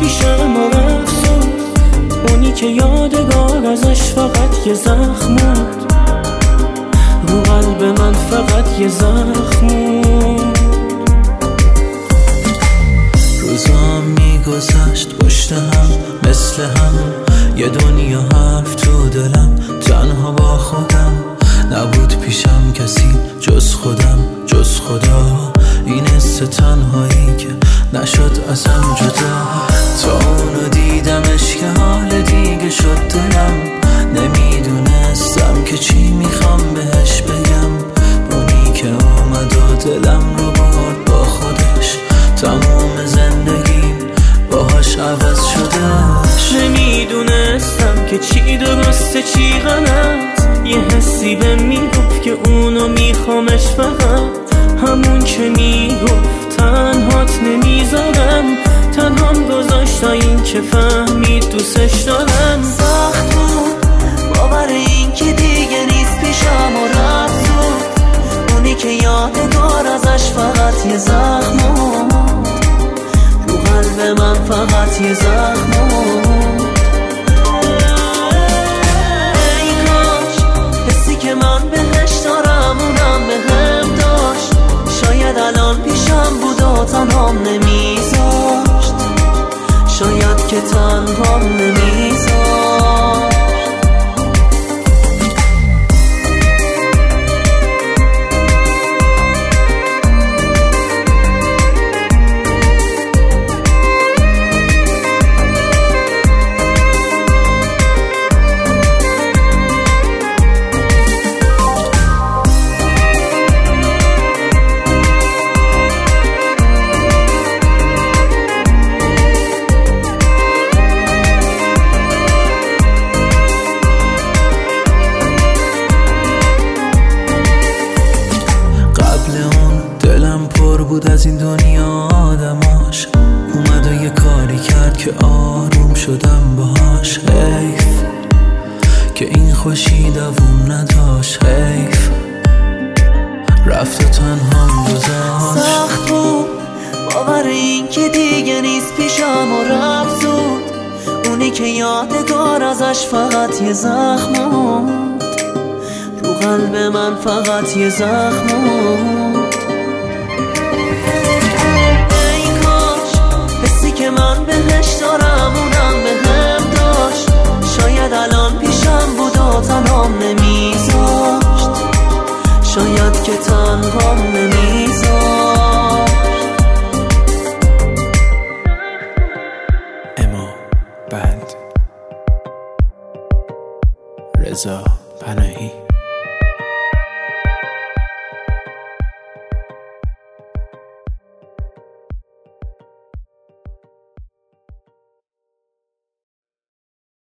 پیشم و رفت، اونی که یادگار ازش فقط یه زخم بود، رو قلب من فقط یه زخم بود. روزام میگذشت پشت هم مثل هم، یه دنیا حرف تو دلم، تنها با خودم، نبود پیشم کسی جز خودم جز خدا. این حس تنهایی که نشد ازم جدا، تا اونو دیدمش که حال دیگه شد دلم، نمیدونستم که چی میخوام بهش بگم. اونی که اومد و دلم رو برد با خودش، تموم زندگیم باهاش عوض شده. نمیدونستم که چی درسته چی غلط، یه حسی به میگفت که اونو میخوامش، فقط همون که میگفت تنهات نمیذارم، تنهام گذاشت تا این که فهمید دوستش دارم. سخت بود باور این که دیگه نیست پیشم و رفت بود، اونی که یادگار ازش فقط یه زخم بود، رو قلب من فقط یه زخم بود. ای کاش حسی که من بهش دارم اونم بهم داشت، شاید الان پیشم بود و تنهام نمیذاشت، شاید که تنهام نمیذاشت. دلم پر بود از این دنیا آدماش، اومد و یه کاری کرد که آروم شدم باهاش. حیف که این خوشی دووم نداشت، حیف رفت و تنهام گذاشت. سخت بود باور این که دیگه نیست پیشم و رفت زود، اونی که یادگار ازش فقط یه زخم بود، رو قلب من فقط یه زخم بود. که من بهش دارم اونم بهم داشت، شاید الان پیشم بود و تنهام نمیذاشت، شاید که تنهام نمیذاشت. اما بند رضا پناهی.